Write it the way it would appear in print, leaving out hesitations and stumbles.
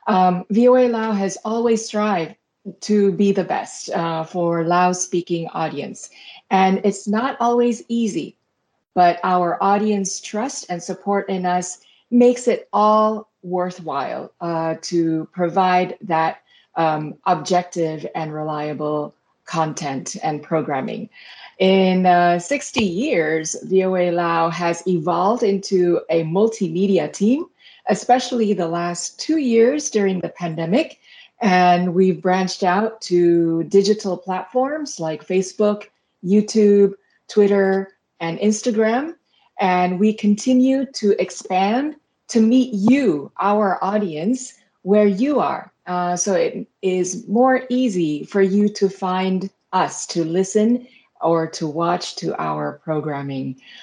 VOA Lao has always strived to be the best for Lao speaking audience. And it's not always easy, but our audience trust and support in us makes it all worthwhile to provide that objective and reliable content and programming. In 60 years, VOA Lao has evolved into a multimedia team, especially the last 2 years during the pandemic. And we've branched out to digital platforms like Facebook, YouTube, Twitter, and Instagram. And we continue to expand to meet you, our audience, where you are. So it is more easy for you to find us, to listen or to watch to our programming.